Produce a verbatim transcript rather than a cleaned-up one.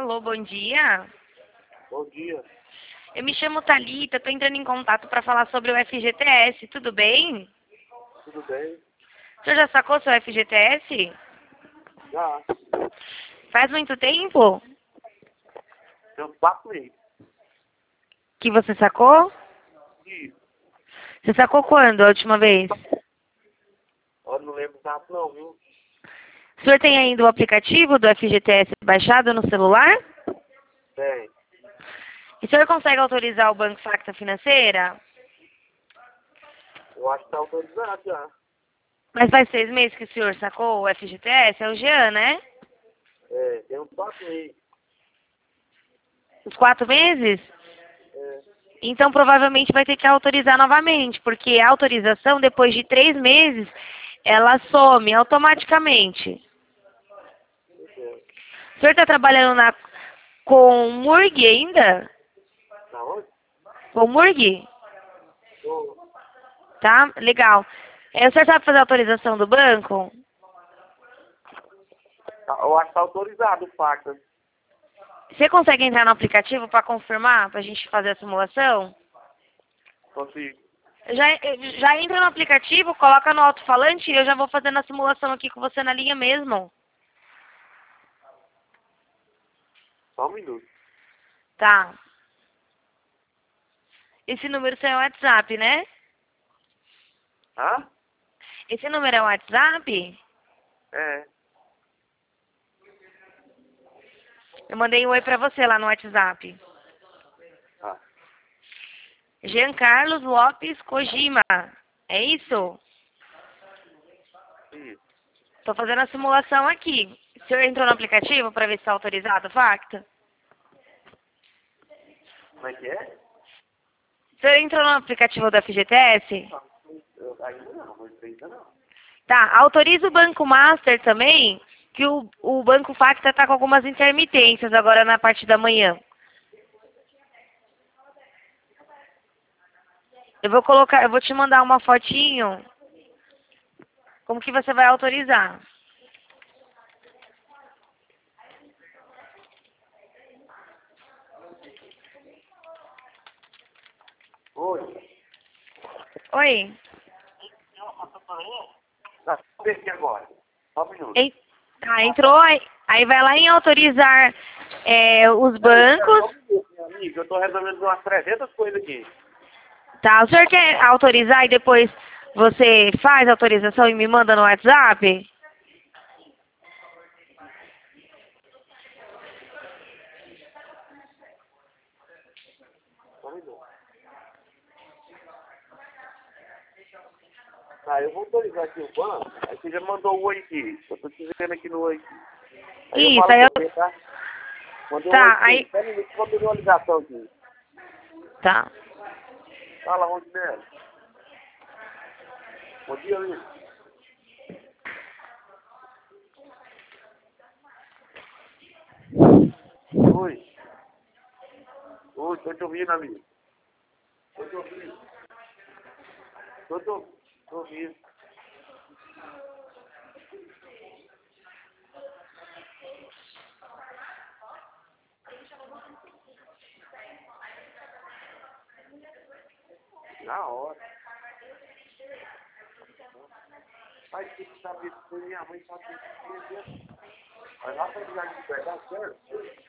Alô, bom dia. Bom dia. Eu me chamo Thalita, estou entrando em contato para falar sobre o F G T S, tudo bem? Tudo bem? O senhor já sacou seu F G T S? Já. Faz muito tempo Tem uns quatro meses. que você sacou? Isso. Você sacou quando a última vez? Olha, não lembro exato não, viu? O senhor tem ainda o aplicativo do F G T S baixado no celular? Tem. E o senhor consegue autorizar o Banco Facta Financeira? Eu acho que tá autorizado já. Mas faz seis meses que o senhor sacou o F G T S? É o Jean, né? É, tem uns quatro meses. Os quatro meses? É. Então provavelmente vai ter que autorizar novamente, porque a autorização, depois de três meses, ela some automaticamente. Entendeu? O senhor está trabalhando na, com Murg ainda? Na onde? Com Murg? Tô. Tá? Legal. É, o senhor sabe fazer a autorização do banco? Tá, eu acho que tá autorizado o Facta. Você consegue entrar no aplicativo para confirmar, para a gente fazer a simulação? Consigo. Já, já entra no aplicativo, coloca no alto-falante e eu já vou fazendo a simulação aqui com você na linha mesmo. Só um minuto. Tá. Esse número seu é o WhatsApp, né? Hã? Esse número é o WhatsApp? É. Eu mandei um oi pra você lá no WhatsApp. Ah. Jean Carlos Lopes Kojima. É isso? Isso. Tô fazendo a simulação aqui. O senhor entrou no aplicativo para ver se está autorizado o Facta? Como é que é? O senhor entrou no aplicativo do F G T S? Eu, ainda não, mas ainda não. Tá, autoriza o Banco Master também, que o, o Banco Facta tá com algumas intermitências agora na parte da manhã. Eu vou colocar, eu vou te mandar uma fotinho, como que você vai autorizar. Oi. Oi. Tá, vou ver aqui agora. Só um minuto. En- Tá, entrou, aí, aí vai lá em autorizar é, os bancos. Meu amigo, eu tô resolvendo umas trezentas coisas aqui. Tá, o senhor quer autorizar e depois você faz a autorização e me manda no WhatsApp? Só um minuto. Tá, eu vou autorizar aqui o banco. Aí você já mandou o oi aqui. Eu tô te vendo aqui no oi. Aí eu Isso, falo aí com eu... você, tá? Mandei um oi Tá, aqui. aí... Só um minuto, vou pedir uma ligação aqui. Tá. Fala, Rondinelli. Bom dia, amigo. Oi. Oi, tô te ouvindo, amigo. Tô te ouvindo. Tô, tô, tô ouvindo. Na hora. Mas tem que saber se minha mãe sabe que vai lá pra ligar de verdade, certo?